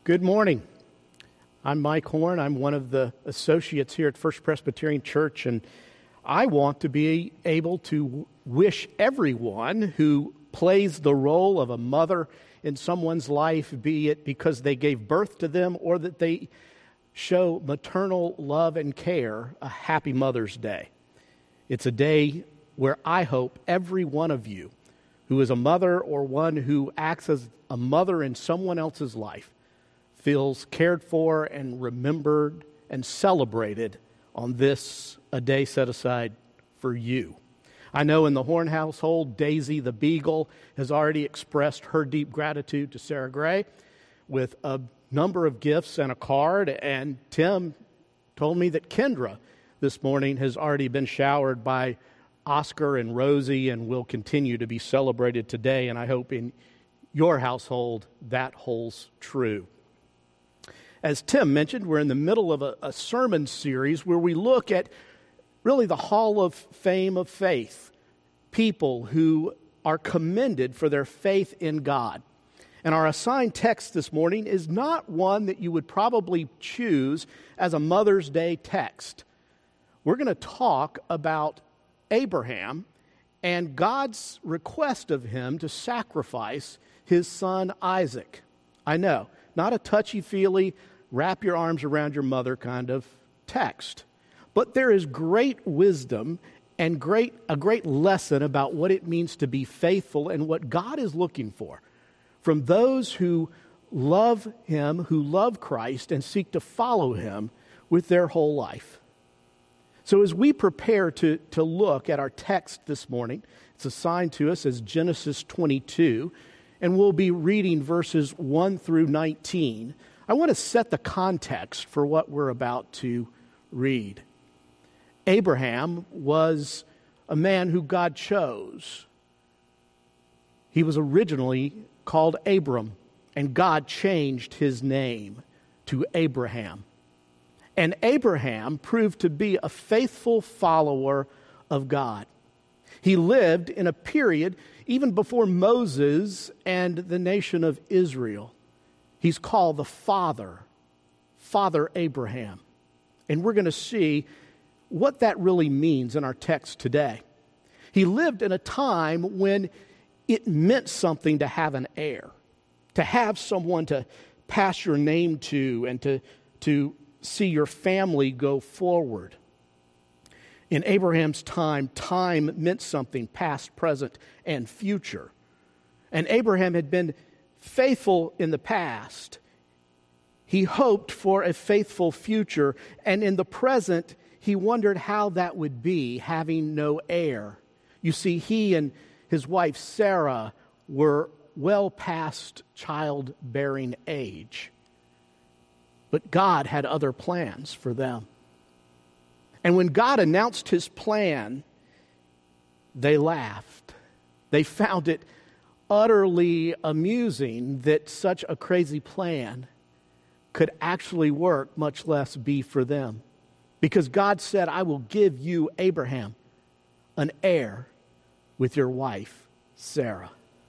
Good morning. I'm Mike Horn. I'm one of the associates here at First Presbyterian Church, and I want to be able to wish everyone who plays the role of a mother in someone's life, be it because they gave birth to them or that they show maternal love and care, a happy Mother's Day. It's a day where I hope every one of you who is a mother or one who acts as a mother in someone else's life feels cared for and remembered and celebrated on this, a day set aside for you. I know in the Horn household, Daisy the Beagle has already expressed her deep gratitude to Sarah Gray with a number of gifts and a card, and Tim told me that Kendra this morning has already been showered by Oscar and Rosie and will continue to be celebrated today, and I hope in your household that holds true. As Tim mentioned, we're in the middle of a sermon series where we look at really the Hall of Fame of faith, people who are commended for their faith in God. And our assigned text this morning is not one that you would probably choose as a Mother's Day text. We're going to talk about Abraham and God's request of him to sacrifice his son Isaac. I know, not a touchy-feely, wrap your arms around your mother kind of text. But there is great wisdom and a great lesson about what it means to be faithful and what God is looking for from those who love Him, who love Christ, and seek to follow Him with their whole life. So as we prepare to look at our text this morning, it's assigned to us as Genesis 22, and we'll be reading verses 1 through 19. I want to set the context for what we're about to read. Abraham was a man who God chose. He was originally called Abram, and God changed his name to Abraham. And Abraham proved to be a faithful follower of God. He lived in a period even before Moses and the nation of Israel. He's called the Father Abraham. And we're going to see what that really means in our text today. He lived in a time when it meant something to have an heir, to have someone to pass your name to and to see your family go forward. In Abraham's time meant something, past, present, and future. And Abraham had been faithful in the past. He hoped for a faithful future, and in the present, he wondered how that would be, having no heir. You see, he and his wife Sarah were well past childbearing age. But God had other plans for them. And when God announced His plan, they laughed. They found it utterly amusing that such a crazy plan could actually work, much less be for them. Because God said, I will give you, Abraham, an heir with your wife, Sarah.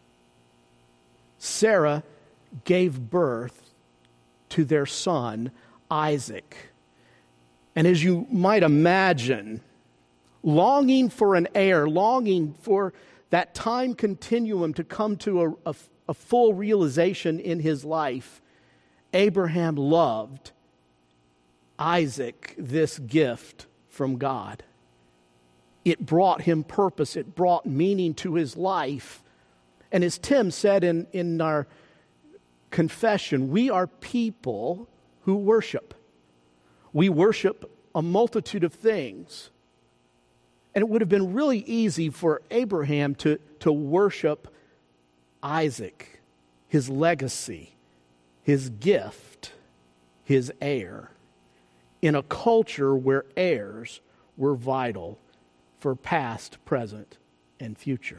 Sarah gave birth to their son, Isaac. And as you might imagine, longing for an heir, longing for that time continuum to come to a full realization in his life, Abraham loved Isaac, this gift from God. It brought him purpose. It brought meaning to his life. And as Tim said in our confession, we are people who worship. We worship a multitude of things. And it would have been really easy for Abraham to worship Isaac, his legacy, his gift, his heir, in a culture where heirs were vital for past, present, and future.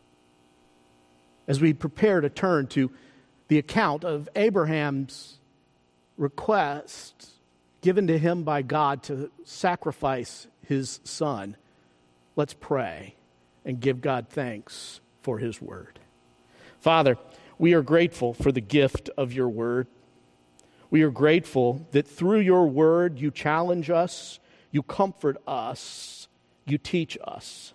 As we prepare to turn to the account of Abraham's request given to him by God to sacrifice his son, let's pray and give God thanks for His word. Father, we are grateful for the gift of your word. We are grateful that through your word you challenge us, you comfort us, you teach us.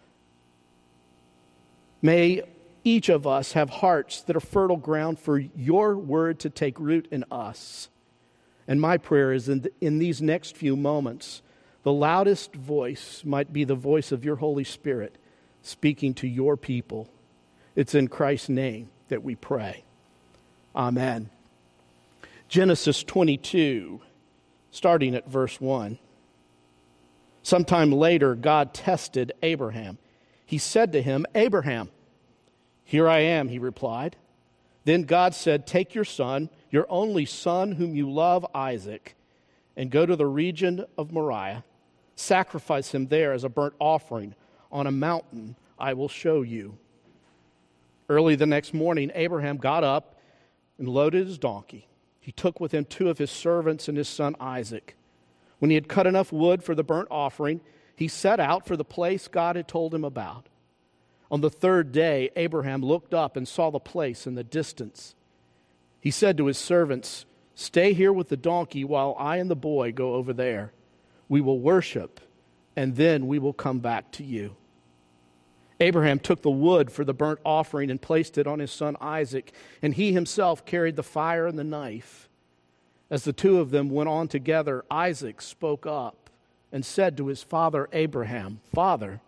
May each of us have hearts that are fertile ground for your word to take root in us. And my prayer is in these next few moments, the loudest voice might be the voice of your Holy Spirit speaking to your people. It's in Christ's name that we pray. Amen. Genesis 22, starting at verse 1. Sometime later, God tested Abraham. He said to him, "Abraham." "Here I am," he replied. Then God said, "Take your son, your only son whom you love, Isaac, and go to the region of Moriah. Sacrifice him there as a burnt offering on a mountain I will show you." Early the next morning, Abraham got up and loaded his donkey. He took with him 2 of his servants and his son Isaac. When he had cut enough wood for the burnt offering, he set out for the place God had told him about. On the 3rd day, Abraham looked up and saw the place in the distance. He said to his servants, "Stay here with the donkey while I and the boy go over there. We will worship, and then we will come back to you." Abraham took the wood for the burnt offering and placed it on his son Isaac, and he himself carried the fire and the knife. As the 2 of them went on together, Isaac spoke up and said to his father Abraham, "Father."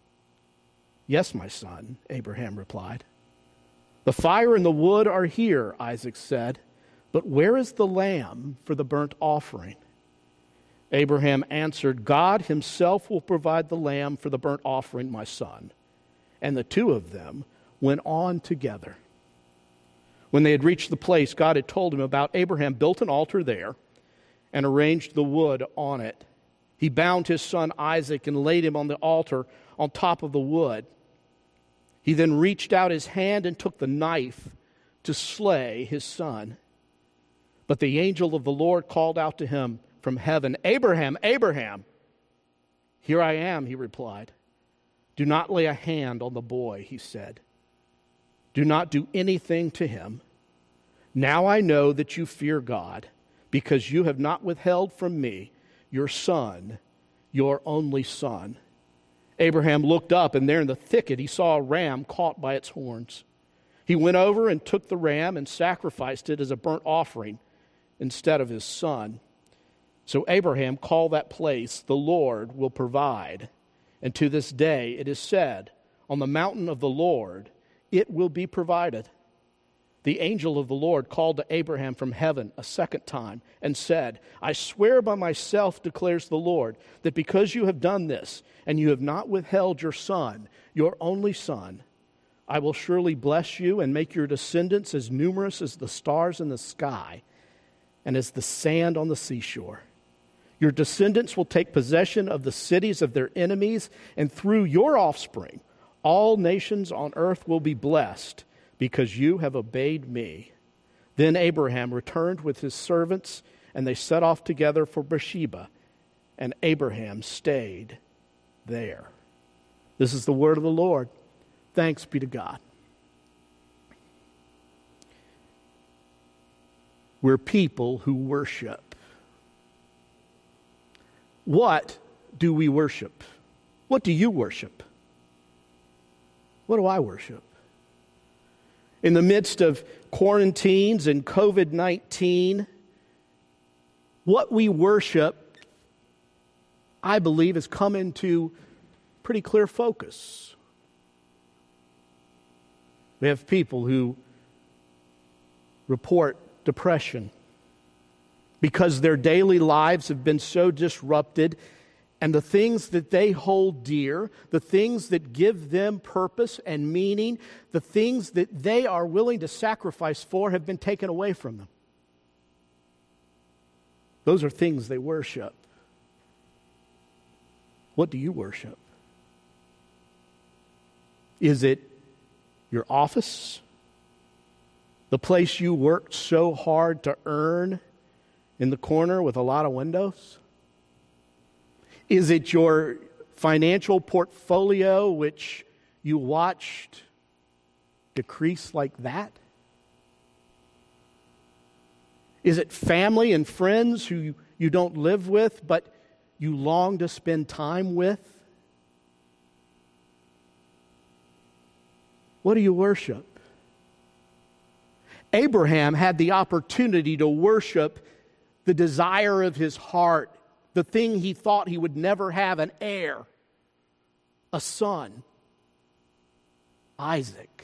"Yes, my son," Abraham replied. "The fire and the wood are here," Isaac said, "but where is the lamb for the burnt offering?" Abraham answered, "God himself will provide the lamb for the burnt offering, my son." And the 2 of them went on together. When they had reached the place God had told him about, Abraham built an altar there and arranged the wood on it. He bound his son Isaac and laid him on the altar on top of the wood. He then reached out his hand and took the knife to slay his son. But the angel of the Lord called out to him from heaven, "Abraham, Abraham." "Here I am," he replied. "Do not lay a hand on the boy," he said. "Do not do anything to him. Now I know that you fear God, because you have not withheld from me your son, your only son." Abraham looked up, and there in the thicket he saw a ram caught by its horns. He went over and took the ram and sacrificed it as a burnt offering instead of his son. So Abraham called that place, "The Lord will provide." And to this day it is said, "On the mountain of the Lord it will be provided." The angel of the Lord called to Abraham from heaven a second time and said, "I swear by myself, declares the Lord, that because you have done this and you have not withheld your son, your only son, I will surely bless you and make your descendants as numerous as the stars in the sky and as the sand on the seashore. Your descendants will take possession of the cities of their enemies, and through your offspring, all nations on earth will be blessed because you have obeyed me." Then Abraham returned with his servants, and they set off together for Beersheba, and Abraham stayed there. This is the word of the Lord. Thanks be to God. We're people who worship. What do we worship? What do you worship? What do I worship? In the midst of quarantines and COVID-19, what we worship, I believe, has come into pretty clear focus. We have people who report depression because their daily lives have been so disrupted, and the things that they hold dear, the things that give them purpose and meaning, the things that they are willing to sacrifice for have been taken away from them. Those are things they worship. What do you worship? Is it your office? The place you worked so hard to earn in the corner with a lot of windows? Is it your financial portfolio which you watched decrease like that? Is it family and friends who you don't live with, but you long to spend time with? What do you worship? Abraham had the opportunity to worship the desire of his heart, the thing he thought he would never have, an heir, a son, Isaac.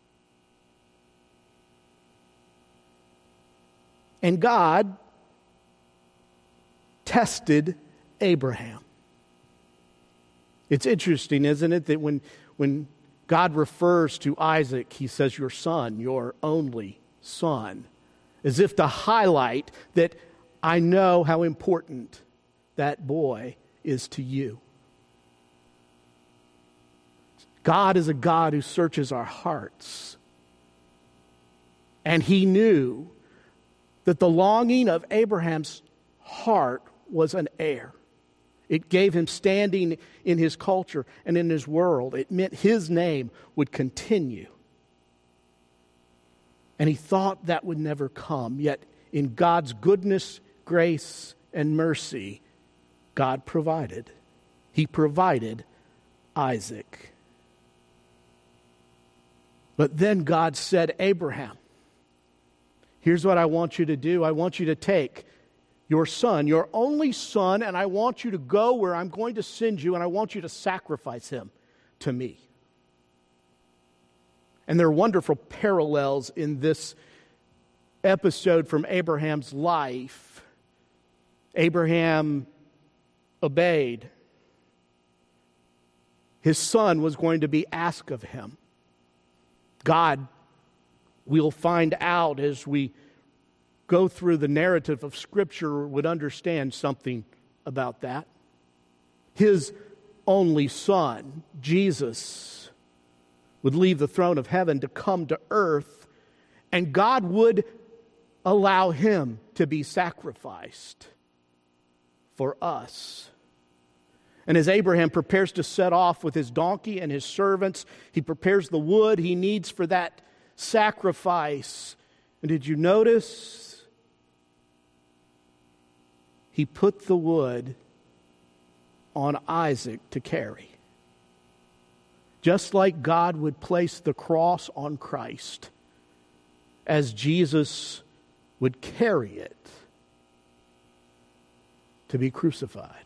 And God tested Abraham. It's interesting, isn't it, that when God refers to Isaac, he says, your son, your only son, as if to highlight that I know how important that boy is to you. God is a God who searches our hearts. And he knew that the longing of Abraham's heart was an heir. It gave him standing in his culture and in his world. It meant his name would continue. And he thought that would never come. Yet in God's goodness, grace, and mercy, God provided. He provided Isaac. But then God said, Abraham, here's what I want you to do. I want you to take your son, your only son, and I want you to go where I'm going to send you, and I want you to sacrifice him to me. And there are wonderful parallels in this episode from Abraham's life. Abraham obeyed. His son was going to be asked of him. God, we'll find out as we go through the narrative of Scripture, would understand something about that. His only son, Jesus, would leave the throne of heaven to come to earth, and God would allow him to be sacrificed for us. And as Abraham prepares to set off with his donkey and his servants, he prepares the wood he needs for that sacrifice. And did you notice? He put the wood on Isaac to carry. Just like God would place the cross on Christ, as Jesus would carry it to be crucified.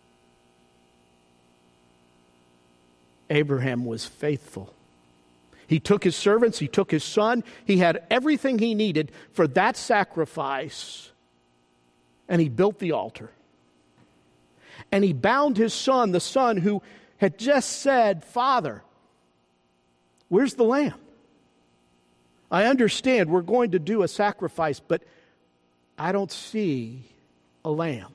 Abraham was faithful. He took his servants, he took his son, he had everything he needed for that sacrifice, and he built the altar. And he bound his son, the son who had just said, Father, where's the lamb? I understand we're going to do a sacrifice, but I don't see a lamb.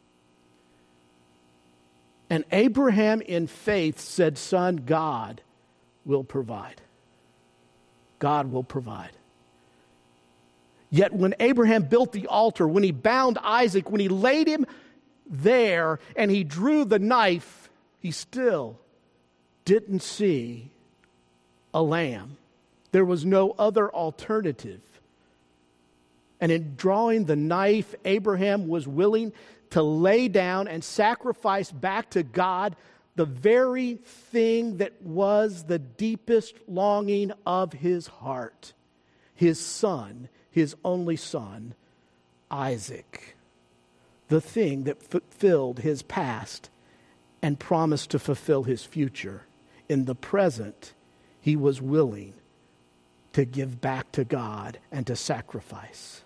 And Abraham in faith said, Son, God will provide. God will provide. Yet when Abraham built the altar, when he bound Isaac, when he laid him there and he drew the knife, he still didn't see a lamb. There was no other alternative. And in drawing the knife, Abraham was willing to lay down and sacrifice back to God the very thing that was the deepest longing of his heart. His son, his only son, Isaac. The thing that fulfilled his past and promised to fulfill his future. In the present, he was willing to give back to God and to sacrifice.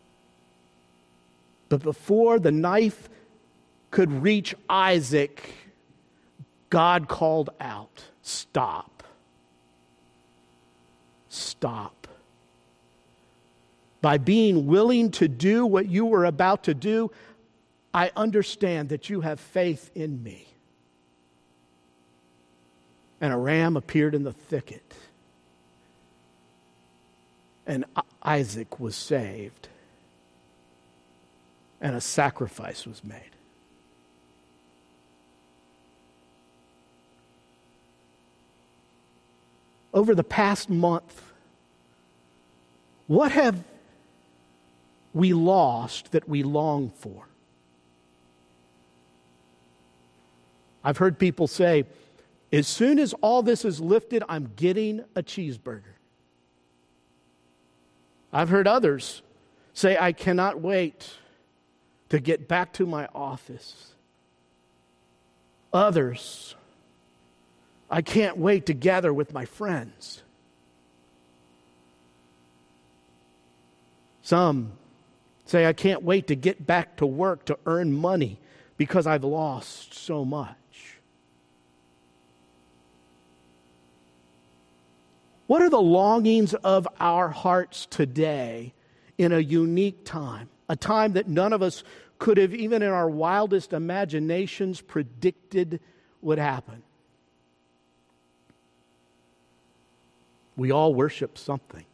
But before the knife could reach Isaac, God called out, Stop. Stop. By being willing to do what you were about to do, I understand that you have faith in me. And a ram appeared in the thicket. And Isaac was saved. And a sacrifice was made. Over the past month, what have we lost that we long for. I've heard people say, as soon as all this is lifted, I'm getting a cheeseburger. I've heard others say, I cannot wait to get back to my office. Others, I can't wait to gather with my friends. Some say, I can't wait to get back to work to earn money because I've lost so much. What are the longings of our hearts today in a unique time? A time that none of us could have, even in our wildest imaginations, predicted would happen. We all worship something.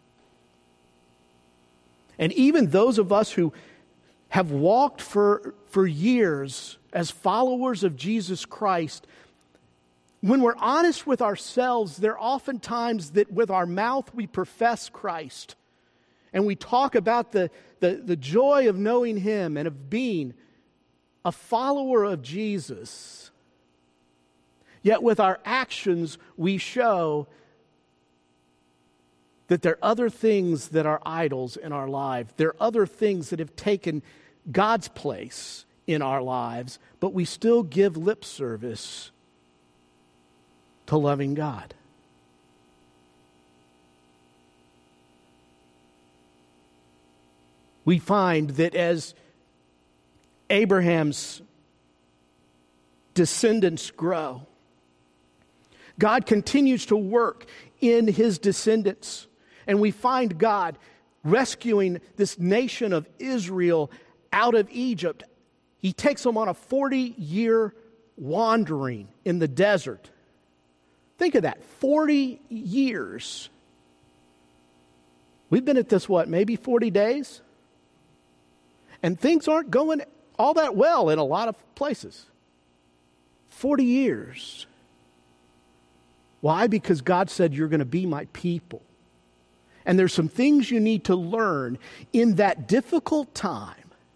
And even those of us who have walked for years as followers of Jesus Christ, when we're honest with ourselves, there are often times that with our mouth we profess Christ. And we talk about the joy of knowing Him and of being a follower of Jesus. Yet with our actions, we show that there are other things that are idols in our life. There are other things that have taken God's place in our lives, but we still give lip service to loving God. We find that as Abraham's descendants grow, God continues to work in his descendants. And we find God rescuing this nation of Israel out of Egypt. He takes them on a 40-year wandering in the desert. Think of that, 40 years. We've been at this, maybe 40 days? And things aren't going all that well in a lot of places. 40 years. Why? Because God said, you're going to be my people. And there's some things you need to learn in that difficult time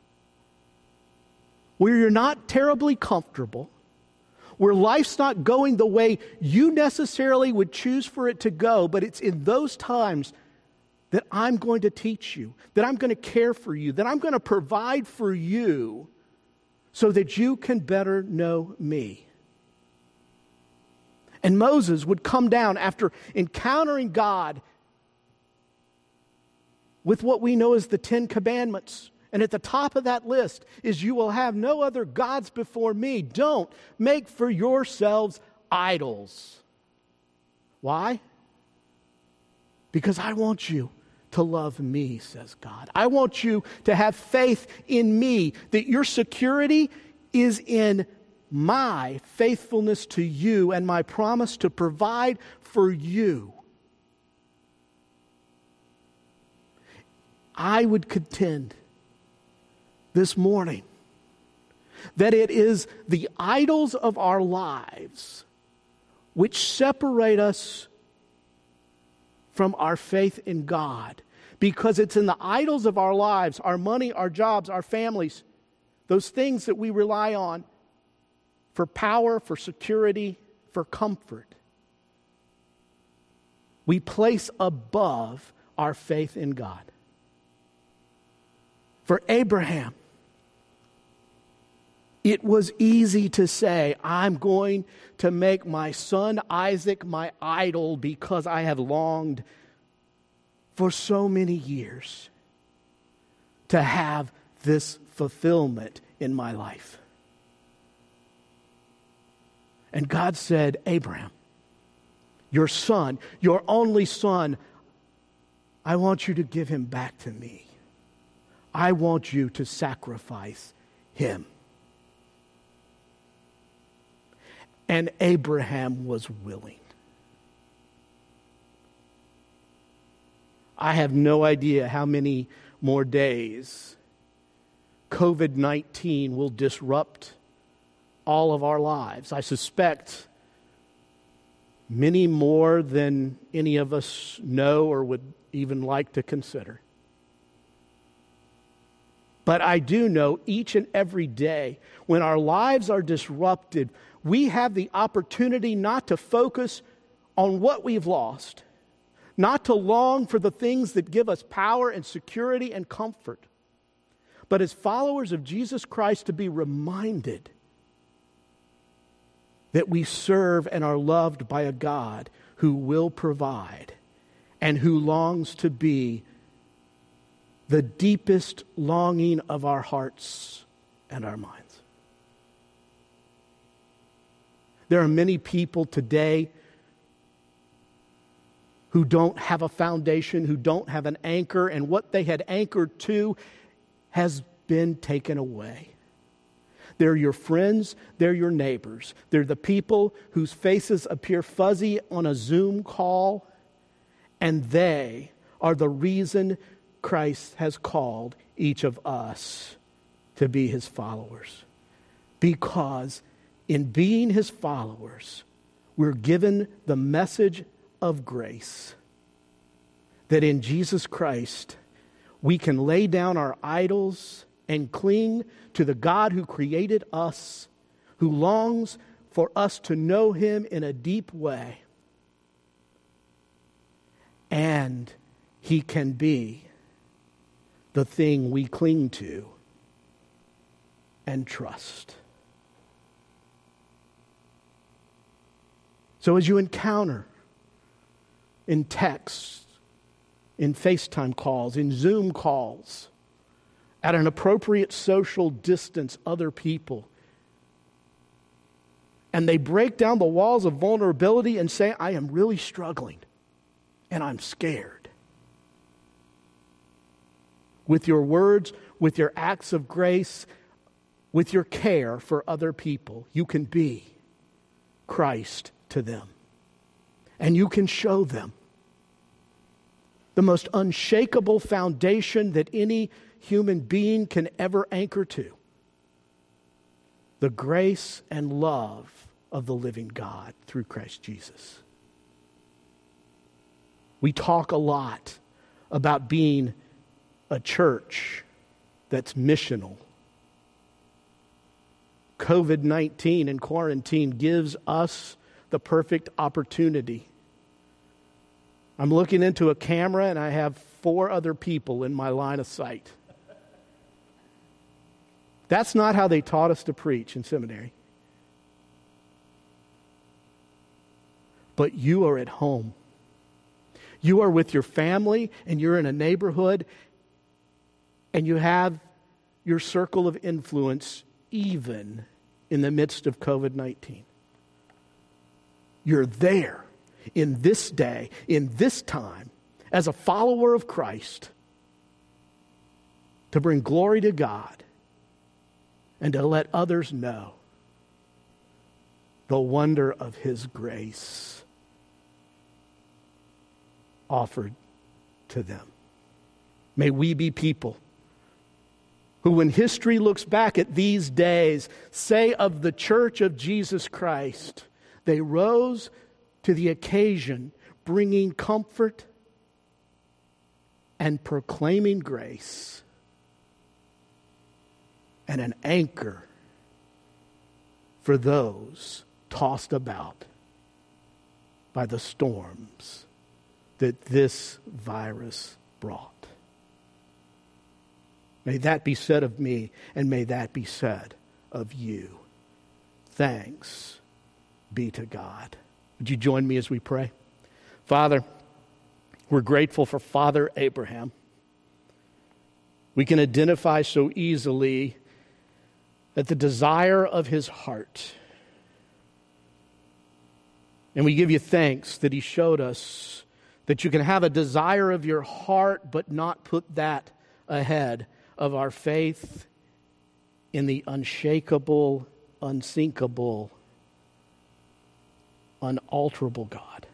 where you're not terribly comfortable, where life's not going the way you necessarily would choose for it to go, but it's in those times that I'm going to teach you, that I'm going to care for you, that I'm going to provide for you so that you can better know me. And Moses would come down after encountering God with what we know as the 10 Commandments. And at the top of that list is, you will have no other gods before me. Don't make for yourselves idols. Why? Because I want you to love me, says God. I want you to have faith in me, that your security is in my faithfulness to you and my promise to provide for you. I would contend this morning that it is the idols of our lives which separate us from our faith in God. Because it's in the idols of our lives, our money, our jobs, our families, those things that we rely on for power, for security, for comfort, we place above our faith in God. For Abraham, it was easy to say, I'm going to make my son Isaac my idol because I have longed for so many years to have this fulfillment in my life. And God said, Abraham, your son, your only son, I want you to give him back to me. I want you to sacrifice him. And Abraham was willing. I have no idea how many more days COVID-19 will disrupt all of our lives. I suspect many more than any of us know or would even like to consider. But I do know each and every day when our lives are disrupted, we have the opportunity not to focus on what we've lost, not to long for the things that give us power and security and comfort, but as followers of Jesus Christ to be reminded that we serve and are loved by a God who will provide and who longs to be the deepest longing of our hearts and our minds. There are many people today who don't have a foundation, who don't have an anchor, and what they had anchored to has been taken away. They're your friends, they're your neighbors. They're the people whose faces appear fuzzy on a Zoom call, and they are the reason Christ has called each of us to be his followers. Because in being his followers, we're given the message of grace that in Jesus Christ we can lay down our idols and cling to the God who created us, who longs for us to know him in a deep way. And he can be the thing we cling to and trust. So as you encounter in texts, in FaceTime calls, in Zoom calls, at an appropriate social distance, other people, and they break down the walls of vulnerability and say, I am really struggling and I'm scared. With your words, with your acts of grace, with your care for other people, you can be Christ to them. And you can show them the most unshakable foundation that any human being can ever anchor to: the grace and love of the living God through Christ Jesus. We talk a lot about being a church that's missional. COVID-19 and quarantine gives us the perfect opportunity. I'm looking into a camera and I have 4 other people in my line of sight. That's not how they taught us to preach in seminary. But you are at home. You are with your family and you're in a neighborhood and you have your circle of influence even in the midst of COVID-19. You're there in this day, in this time, as a follower of Christ to bring glory to God and to let others know the wonder of his grace offered to them. May we be people who, when history looks back at these days, say of the Church of Jesus Christ, they rose to the occasion, bringing comfort and proclaiming grace and an anchor for those tossed about by the storms that this virus brought. May that be said of me, and may that be said of you. Thanks be to God. Would you join me as we pray? Father, we're grateful for Father Abraham. We can identify so easily that the desire of his heart. And we give you thanks that he showed us that you can have a desire of your heart, but not put that ahead of our faith in the unshakable, unsinkable, unalterable God.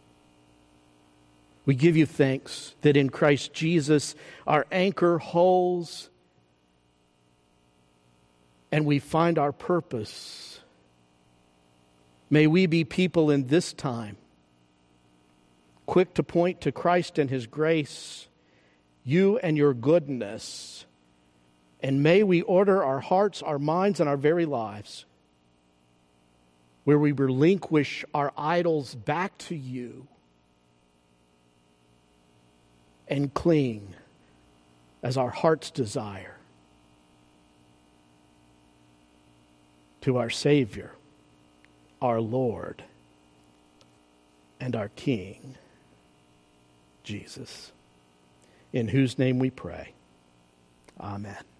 We give you thanks that in Christ Jesus our anchor holds and we find our purpose. May we be people in this time quick to point to Christ and his grace, you and your goodness, And may we order our hearts, our minds, and our very lives where we relinquish our idols back to you and cling as our heart's desire to our Savior, our Lord, and our King, Jesus, in whose name we pray. Amen.